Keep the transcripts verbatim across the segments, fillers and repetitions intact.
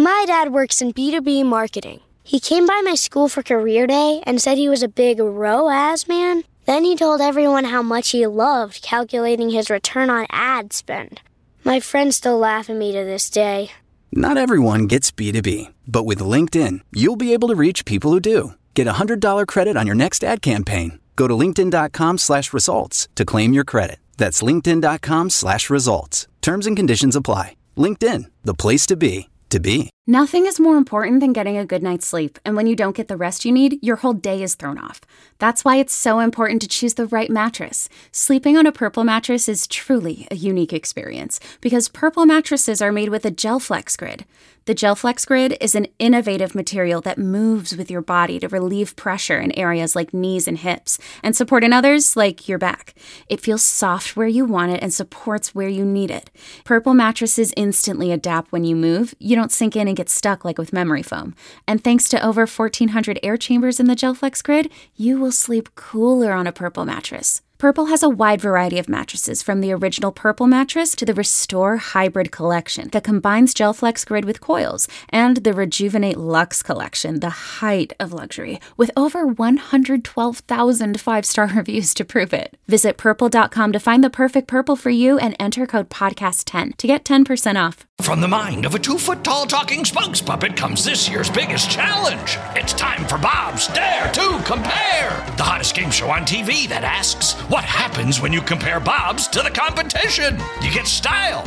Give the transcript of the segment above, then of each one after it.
My dad works in B two B marketing. He came by my school for career day and said he was a big R O A S man. Then he told everyone how much he loved calculating his return on ad spend. My friends still laugh at me to this day. Not everyone gets B two B, but with LinkedIn, you'll be able to reach people who do. Get a one hundred dollars credit on your next ad campaign. Go to linkedin.com slash results to claim your credit. That's linkedin.com slash results. Terms and conditions apply. LinkedIn, the place to be, to be. Nothing is more important than getting a good night's sleep, and when you don't get the rest you need, your whole day is thrown off. That's why it's so important to choose the right mattress. Sleeping on a Purple mattress is truly a unique experience, because Purple mattresses are made with a GelFlex Grid. The GelFlex Grid is an innovative material that moves with your body to relieve pressure in areas like knees and hips, and support in others like your back. It feels soft where you want it and supports where you need it. Purple mattresses instantly adapt when you move. You don't sink in and get stuck like with memory foam. And thanks to over fourteen hundred air chambers in the GelFlex Grid, you will sleep cooler on a Purple mattress. Purple has a wide variety of mattresses, from the original Purple mattress to the Restore Hybrid collection that combines GelFlex Grid with coils, and the Rejuvenate Luxe collection, the height of luxury, with over one hundred twelve thousand five-star reviews to prove it. Visit purple dot com to find the perfect Purple for you and enter code podcast ten to get ten percent off. From the mind of a two-foot-tall talking spokes puppet comes this year's biggest challenge. It's time for Bob's Dare to Compare, the hottest game show on T V that asks, what happens when you compare Bob's to the competition? You get style.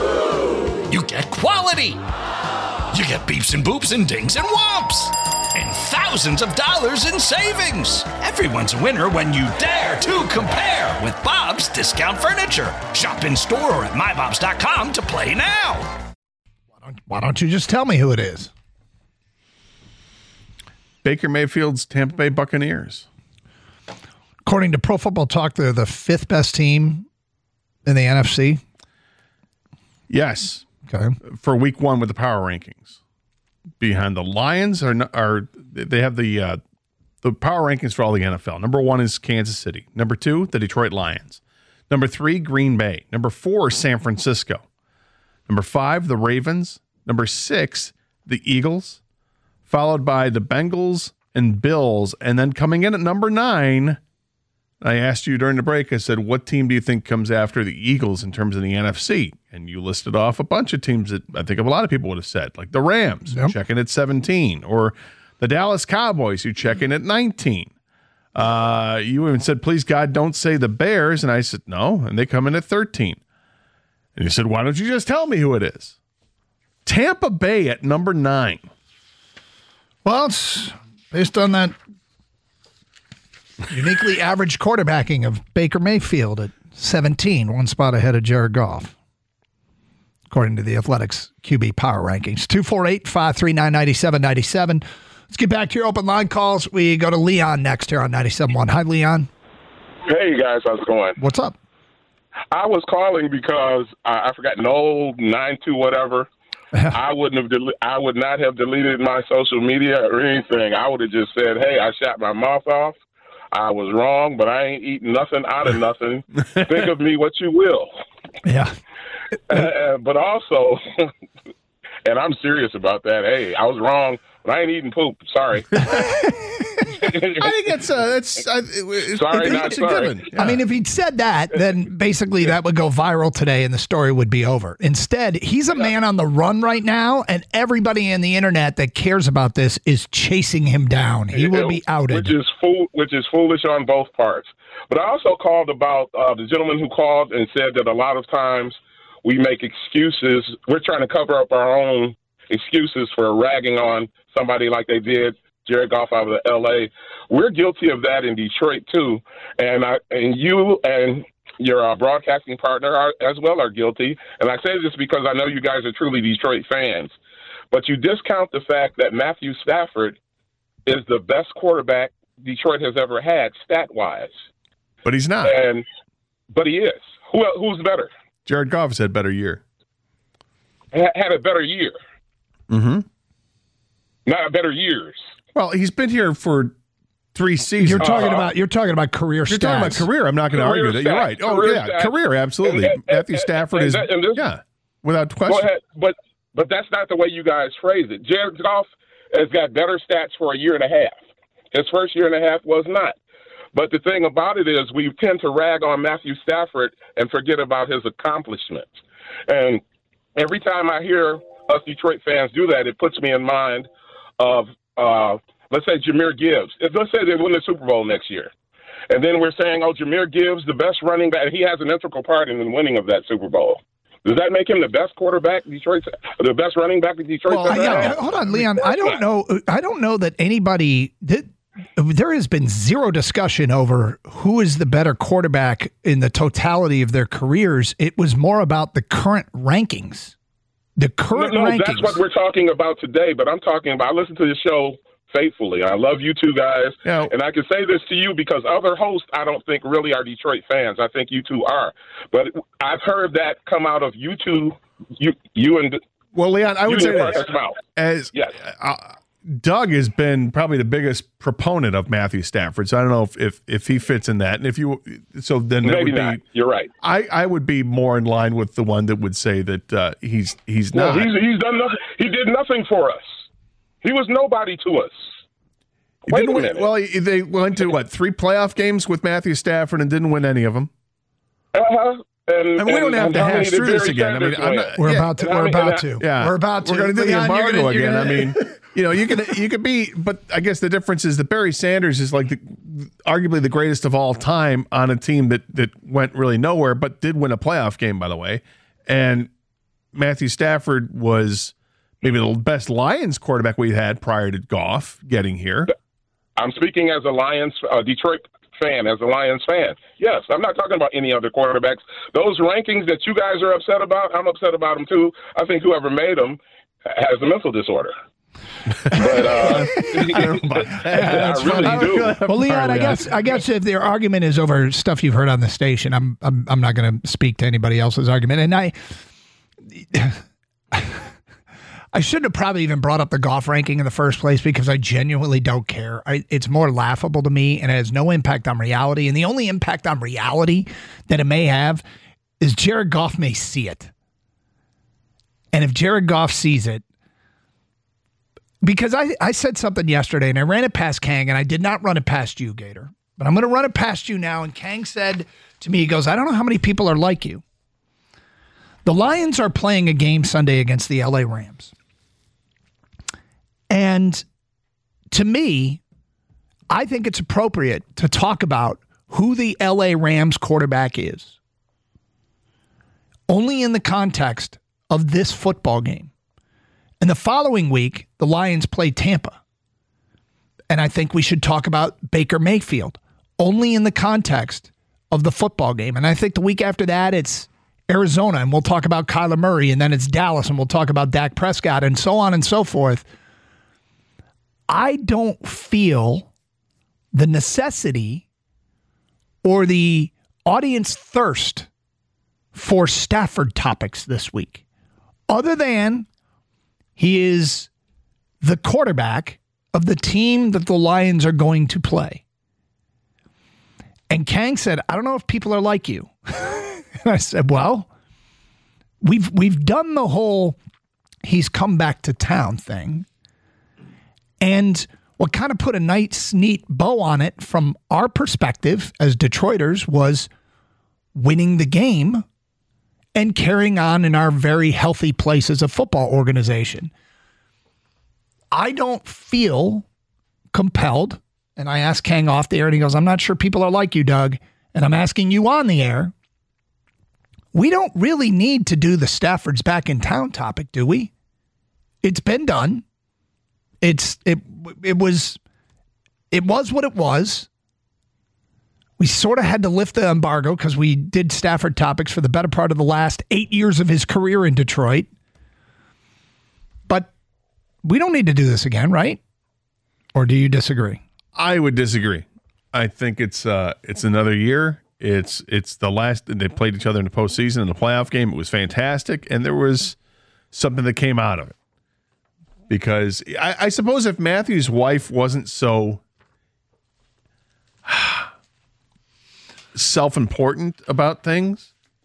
You get quality. You get beeps and boops and dings and whomps. And thousands of dollars in savings. Everyone's a winner when you dare to compare with Bob's Discount Furniture. Shop in store or at my bobs dot com to play now. Why don't, why don't you just tell me who it is? Baker Mayfield's Tampa Bay Buccaneers. According to Pro Football Talk, they're the fifth best team in the N F C. Yes. Okay. For week one with the power rankings. Behind the Lions are are they have the uh, the power rankings for all the N F L. Number one is Kansas City. Number two, the Detroit Lions. Number three, Green Bay. Number four, San Francisco. Number five, the Ravens. Number six, the Eagles. Followed by the Bengals and Bills. And then coming in at number nine, I asked you during the break, I said, what team do you think comes after the Eagles in terms of the N F C? And you listed off a bunch of teams that I think a lot of people would have said, like the Rams, yep. checking at seventeen, or the Dallas Cowboys, who check in at nineteen. Uh, you even said, please, God, don't say the Bears. And I said, no, and they come in at thirteen. And you said, why don't you just tell me who it is? Tampa Bay at number nine. Well, it's based on that uniquely average quarterbacking of Baker Mayfield at seventeen, one spot ahead of Jared Goff, according to the Athletics Q B Power Rankings. two four eight, five three nine, nine seven nine seven. Let's get back to your open line calls. We go to Leon next here on ninety-seven point one. Hi, Leon. Hey, guys. How's it going? What's up? I was calling because I, I forgot an old nine two whatever. I wouldn't have. Del- I would not have deleted my social media or anything. I would have just said, "Hey, I shot my mouth off. I was wrong, but I ain't eating nothing out of nothing. Think of me what you will." Yeah. uh, but also, and I'm serious about that. Hey, I was wrong, but I ain't eating poop. Sorry. I think it's uh, that's uh, it's, sorry, it's, not it's sorry. a given. Yeah. I mean, if he'd said that, then basically that would go viral today and the story would be over. Instead, he's a man on the run right now, and everybody in the internet that cares about this is chasing him down. He will be outed. Which is fool, which is foolish on both parts. But I also called about uh, the gentleman who called and said that a lot of times we make excuses. We're trying to cover up our own excuses for ragging on somebody like they did Jared Goff out of L A. We're guilty of that in Detroit too, and I and you and your uh, broadcasting partner are, as well are guilty. And I say this because I know you guys are truly Detroit fans, but you discount the fact that Matthew Stafford is the best quarterback Detroit has ever had stat-wise. But he's not. And but he is. Who who's better? Jared Goff has had a better year. Ha- had a better year. Mm-hmm. Not a better years. Well, he's been here for three seasons. You're talking Uh-huh. about you're talking about career You're stats. talking about career. I'm not going to argue that. You're stats, right. Oh, career yeah, stats. career, absolutely. And- and- Matthew Stafford and is, that- and this- yeah, without Go question. ahead, but but that's not the way you guys phrase it. Jared Goff has got better stats for a year and a half. His first year and a half was not. But the thing about it is we tend to rag on Matthew Stafford and forget about his accomplishments. And every time I hear us Detroit fans do that, it puts me in mind of, uh, let's say, Jahmyr Gibbs. Let's say they win the Super Bowl next year. And then we're saying, oh, Jahmyr Gibbs, the best running back. He has an integral part in the winning of that Super Bowl. Does that make him the best quarterback Detroit, the best running back in Detroit? Well, yeah, hold on, Leon. I don't know. I don't know that anybody did. There has been zero discussion over who is the better quarterback in the totality of their careers. It was more about the current rankings. The current no, no, rankings. That's what we're talking about today. But I'm talking about. I listen to the show faithfully. I love you two guys, yeah. And I can say this to you because other hosts I don't think really are Detroit fans. I think you two are, but I've heard that come out of you two, you you and well, Leon, I would say this, as yes. Uh, Doug has been probably the biggest proponent of Matthew Stafford, so I don't know if if, if he fits in that, and if you so then maybe would not. Be, You're right. I, I would be more in line with the one that would say that uh, he's he's no, not. He's, he's done nothing. He did nothing for us. He was nobody to us. Wait a minute. Well, they went to, what, three playoff games with Matthew Stafford and didn't win any of them? Uh-huh. And, I mean, we don't have to hash through this again. I mean, I'm not, we're yeah, about to. We're about to. Yeah, we're about to. We're going to do Leon, the embargo gonna, again. Gonna... I mean, you know, you can you could be, but I guess the difference is that Barry Sanders is like the, arguably the greatest of all time on a team that that went really nowhere, but did win a playoff game, by the way. And Matthew Stafford was maybe the best Lions quarterback we had prior to Goff getting here. I'm speaking as a Lions, uh, Detroit fan, as a Lions fan. Yes, I'm not talking about any other quarterbacks. Those rankings that you guys are upset about, I'm upset about them too. I think whoever made them has a mental disorder. But uh, I, don't know about that. I really do. Well, Leon, I guess I guess if their argument is over stuff you've heard on the station, I'm I'm I'm not going to speak to anybody else's argument, and I. I shouldn't have probably even brought up the Goff ranking in the first place because I genuinely don't care. I, it's more laughable to me, and it has no impact on reality. And the only impact on reality that it may have is Jared Goff may see it. And if Jared Goff sees it, because I, I said something yesterday, and I ran it past Kang, and I did not run it past you, Gator. But I'm going to run it past you now. And Kang said to me, he goes, I don't know how many people are like you. The Lions are playing a game Sunday against the L A Rams. And to me, I think it's appropriate to talk about who the L A Rams quarterback is. Only in the context of this football game. And the following week, the Lions play Tampa. And I think we should talk about Baker Mayfield. Only in the context of the football game. And I think the week after that, it's Arizona, and we'll talk about Kyler Murray, and then it's Dallas, and we'll talk about Dak Prescott, and so on and so forth. I don't feel the necessity or the audience thirst for Stafford topics this week, other than he is the quarterback of the team that the Lions are going to play. And Kang said, I don't know if people are like you. And I said, well, we've we've done the whole he's come back to town thing. And what kind of put a nice, neat bow on it from our perspective as Detroiters was winning the game and carrying on in our very healthy place as a football organization. I don't feel compelled, and I asked Kang off the air, and he goes, I'm not sure people are like you, Doug, and I'm asking you on the air. We don't really need to do the Stafford's back in town topic, do we? It's been done. It's it it was it was what it was. We sort of had to lift the embargo because we did Stafford topics for the better part of the last eight years of his career in Detroit. But we don't need to do this again, right? Or do you disagree? I would disagree. I think it's uh, it's another year. It's it's the last they played each other in the postseason in the playoff game. It was fantastic, and there was something that came out of it. Because I, I suppose if Matthew's wife wasn't so self-important about things,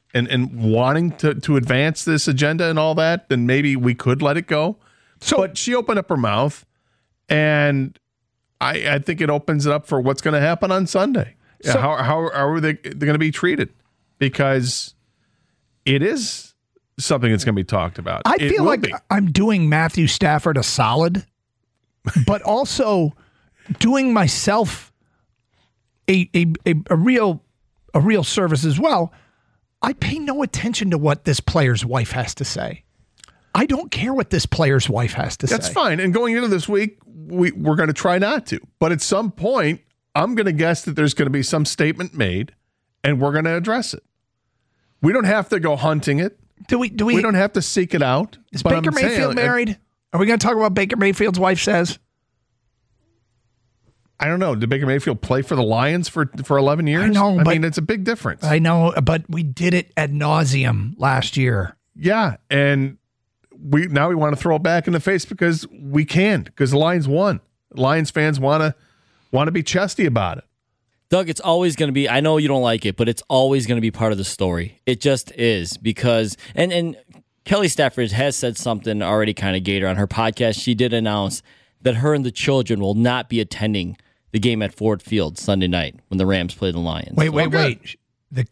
and, and wanting to, to advance this agenda and all that, then maybe we could let it go. So, but she opened up her mouth, and I, I think it opens it up for what's going to happen on Sunday. So, how, how, how are they they're going to be treated? Because it is something that's going to be talked about. I it feel like be. I'm doing Matthew Stafford a solid, but also doing myself a, a, a, a real a real service as well. I pay no attention to what this player's wife has to say. I don't care what this player's wife has to That's say. That's fine. And going into this week, we, we're going to try not to. But at some point, I'm going to guess that there's going to be some statement made, and we're going to address it. We don't have to go hunting it. Do we? Do we? We don't have to seek it out. Is Baker I'm Mayfield saying, married? Are we going to talk about what Baker Mayfield's wife says? I don't know. Did Baker Mayfield play for the Lions for, for eleven years? I know. I but, mean, it's a big difference. I know, but we did it ad nauseum last year. Yeah, and we now we want to throw it back in the face because we can, because the Lions won. Lions fans want to want to be chesty about it. Doug, it's always going to be, I know you don't like it, but it's always going to be part of the story. It just is because, and, and Kelly Stafford has said something already kind of Gator on her podcast. She did announce that her and the children will not be attending the game at Ford Field Sunday night when the Rams play the Lions. Wait, wait, wait. The,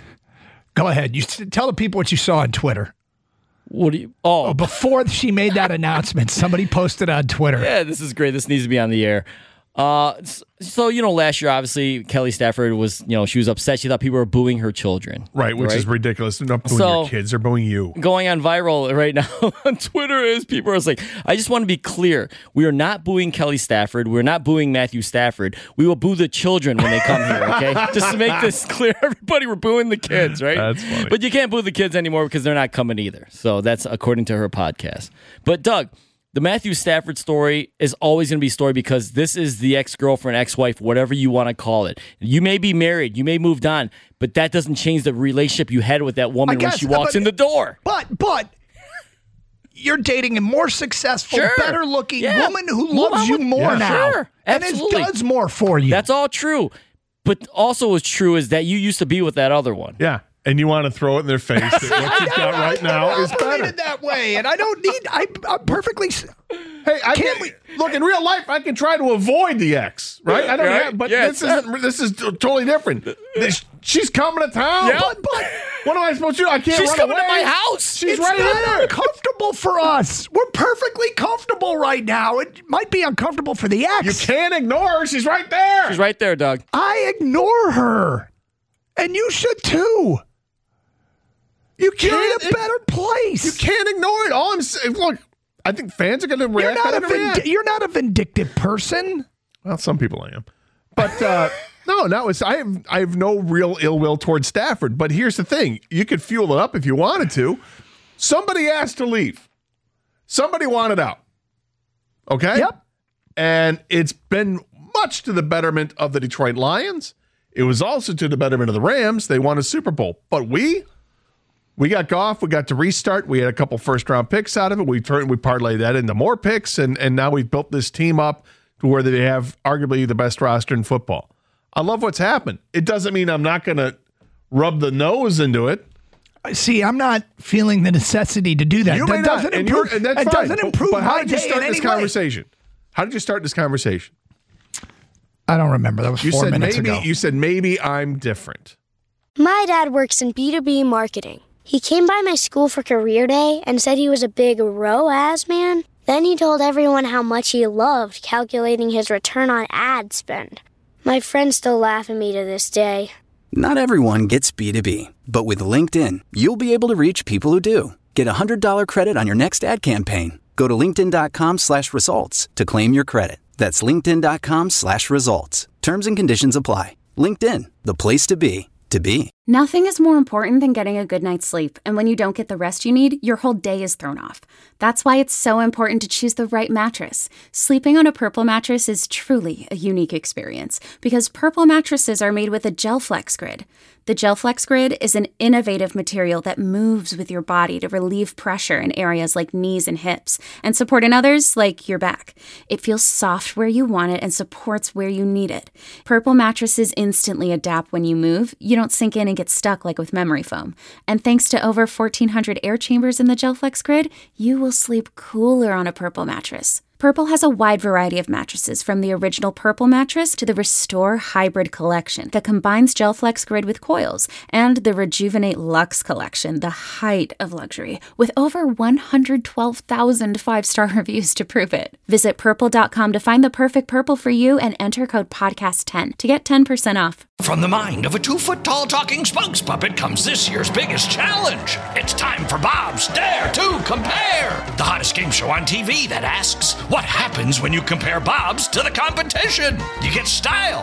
go ahead. You tell the people what you saw on Twitter. What do you? Oh. oh, before she made that announcement, somebody posted on Twitter. Yeah, this is great. This needs to be on the air. Uh, so, you know, last year, obviously, Kelly Stafford was, you know, she was upset. She thought people were booing her children. Right, which right? is ridiculous. They're not booing so, your kids. They're booing you. Going on viral right now on Twitter is people are like, I just want to be clear. We are not booing Kelly Stafford. We're not booing Matthew Stafford. We will boo the children when they come here, okay? Just to make this clear, everybody, we're booing the kids, right? That's funny. But you can't boo the kids anymore because they're not coming either. So that's according to her podcast. But, Doug, the Matthew Stafford story is always going to be a story because this is the ex-girlfriend, ex-wife, whatever you want to call it. You may be married, you may have moved on, but that doesn't change the relationship you had with that woman guess, when she walks but, in the door. But, but, you're dating a more successful, sure. better-looking yeah. woman who Move loves you with, more yeah, now. Sure. And Absolutely. it does more for you. That's all true. But also what's true is that you used to be with that other one. Yeah. And you want to throw it in their face that what you've got right now is better. That way, and I don't need. I, I'm perfectly. Hey, I can't. We, look, in real life, I can try to avoid the ex, right? I don't right? have, but yes. this isn't. This is totally different. This, she's coming to town. Yeah. But, but what am I supposed to do? I can't. She's run coming away. to my house. She's it's right not there. Uncomfortable for us. We're perfectly comfortable right now. It might be uncomfortable for the ex. You can't ignore her. She's right there. She's right there, Doug. I ignore her, and you should too. You can't. You're in a better place. You can't ignore it. All I'm saying, look, I think fans are going to react. You're not, a react. vind- you're not a vindictive person. Well, some people I am, but uh, no, no. It's I have I have no real ill will towards Stafford. But here's the thing: you could fuel it up if you wanted to. Somebody asked to leave. Somebody wanted out. Okay. Yep. And it's been much to the betterment of the Detroit Lions. It was also to the betterment of the Rams. They won a Super Bowl, but we. We got Goff. We got to restart. We had a couple first-round picks out of it. We turned, we parlayed that into more picks, and, and now we've built this team up to where they have arguably the best roster in football. I love what's happened. It doesn't mean I'm not going to rub the nose into it. See, I'm not feeling the necessity to do that. You that may doesn't not, and, improve, and that's it fine. doesn't improve but, but how my did you day start in this any way. conversation? How did you start this conversation? I don't remember. That was you four said minutes maybe, ago. You said maybe I'm different. My dad works in B two B marketing. He came by my school for career day and said he was a big R O A S man. Then he told everyone how much he loved calculating his return on ad spend. My friends still laugh at me to this day. Not everyone gets B two B, but with LinkedIn, you'll be able to reach people who do. Get a one hundred dollars credit on your next ad campaign. Go to linkedin.com slash results to claim your credit. That's linkedin.com slash results. Terms and conditions apply. LinkedIn, the place to be, to be. Nothing is more important than getting a good night's sleep, and when you don't get the rest you need, your whole day is thrown off. That's why it's so important to choose the right mattress. Sleeping on a Purple mattress is truly a unique experience because Purple mattresses are made with a GelFlex Grid. The GelFlex Grid is an innovative material that moves with your body to relieve pressure in areas like knees and hips and support in others like your back. It feels soft where you want it and supports where you need it. Purple mattresses instantly adapt when you move. You don't sink in and get stuck like with memory foam. And thanks to over fourteen hundred air chambers in the GelFlex Grid, you will sleep cooler on a Purple mattress. Purple has a wide variety of mattresses, from the original Purple mattress to the Restore Hybrid collection that combines GelFlex Grid with coils, and the Rejuvenate Luxe collection, the height of luxury, with over one hundred twelve thousand five-star reviews to prove it. Visit purple dot com to find the perfect Purple for you and enter code podcast ten to get ten percent off. From the mind of a two-foot-tall talking spokes puppet comes this year's biggest challenge. It's time for Bob's Dare to Compare, the hottest game show on T V that asks, what happens when you compare Bob's to the competition? You get style.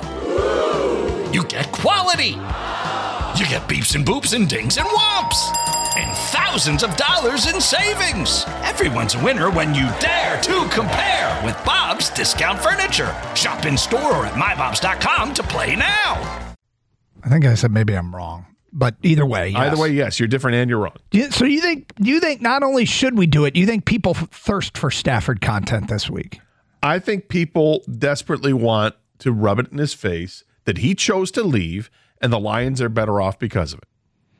You get quality. You get beeps and boops and dings and whomps. And thousands of dollars in savings. Everyone's a winner when you dare to compare with Bob's Discount Furniture. Shop in store or at my bobs dot com to play now. I think I said maybe I'm wrong, but either way, yes. Either way, yes, you're different and you're wrong. You- So you think you think not only should we do it, you think people f- thirst for Stafford content this week? I think people desperately want to rub it in his face that he chose to leave and the Lions are better off because of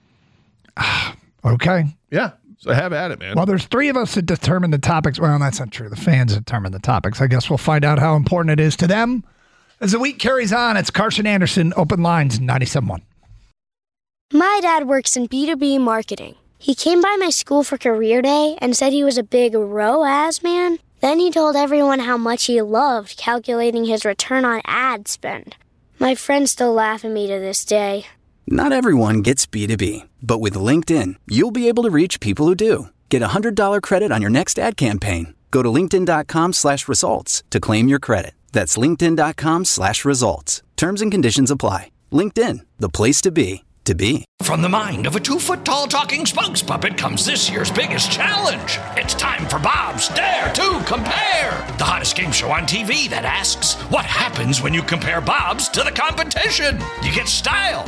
it. Okay. Yeah. So have at it, man. Well, there's three of us that determine the topics. Well, that's not true. The fans determine the topics. I guess we'll find out how important it is to them as the week carries on. It's Carson Anderson, Open Lines, ninety-seven point one. My dad works in B two B marketing. He came by my school for career day and said he was a big R O A S man. Then he told everyone how much he loved calculating his return on ad spend. My friends still laugh at me to this day. Not everyone gets B two B, but with LinkedIn, you'll be able to reach people who do. Get a one hundred dollars credit on your next ad campaign. Go to linkedin.com slash results to claim your credit. That's linkedin.com slash results. Terms and conditions apply. LinkedIn, the place to be, to be. From the mind of a two-foot-tall talking spokes puppet comes this year's biggest challenge. It's time for Bob's Dare to Compare, the hottest game show on T V that asks, what happens when you compare Bob's to the competition? You get style.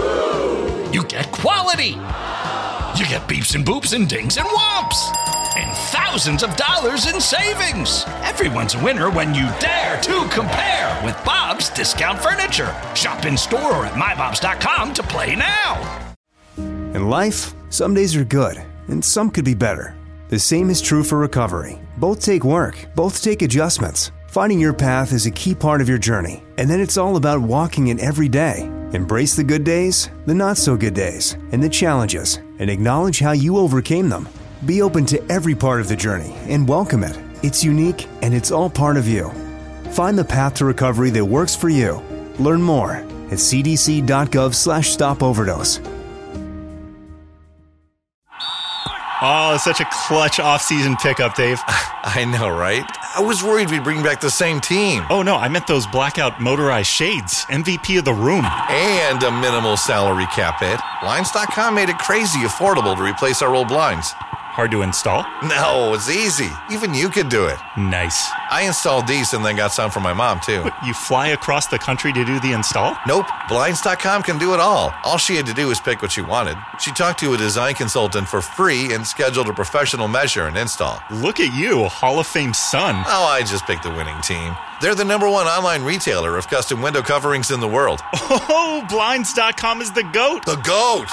You get quality. You get beeps and boops and dings and whomps. And thousands of dollars in savings. Everyone's a winner when you dare to compare with Bob's Discount Furniture. Shop in store or at my bobs dot com to play now. In life, some days are good, and some could be better. The same is true for recovery. Both take work, both take adjustments. Finding your path is a key part of your journey, and then it's all about walking it every day. Embrace the good days, the not so good days, and the challenges, and acknowledge how you overcame them. Be open to every part of the journey and welcome it. It's unique and it's all part of you. Find the path to recovery that works for you. Learn more at c d c dot gov slash stop overdose. Oh, such a clutch off-season pickup, Dave. I know, right? I was worried we'd bring back the same team. Oh, no, I meant those blackout motorized shades. M V P of the room. And a minimal salary cap hit. Blinds dot com made it crazy affordable to replace our old blinds. Hard to install? No, it's easy. Even you could do it. Nice. I installed these and then got some for my mom, too. But you fly across the country to do the install? Nope. Blinds dot com can do it all. All she had to do was pick what she wanted. She talked to a design consultant for free and scheduled a professional measure and install. Look at you, Hall of Fame son. Oh, I just picked the winning team. They're the number one online retailer of custom window coverings in the world. Oh, Blinds dot com is the GOAT. The GOAT!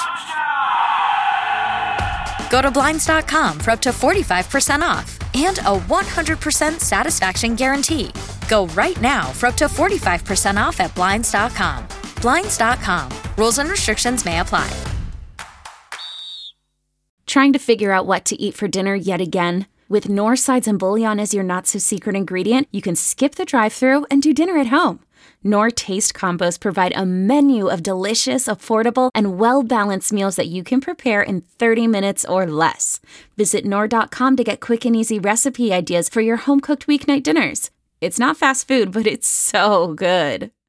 Go to Blinds dot com for up to forty-five percent off and a one hundred percent satisfaction guarantee. Go right now for up to forty-five percent off at Blinds dot com. Blinds dot com. Rules and restrictions may apply. Trying to figure out what to eat for dinner yet again? With Knorr sides and bouillon as your not-so-secret ingredient, you can skip the drive-thru and do dinner at home. Knorr Taste Combos provide a menu of delicious, affordable, and well-balanced meals that you can prepare in thirty minutes or less. Visit Knorr dot com to get quick and easy recipe ideas for your home-cooked weeknight dinners. It's not fast food, but it's so good.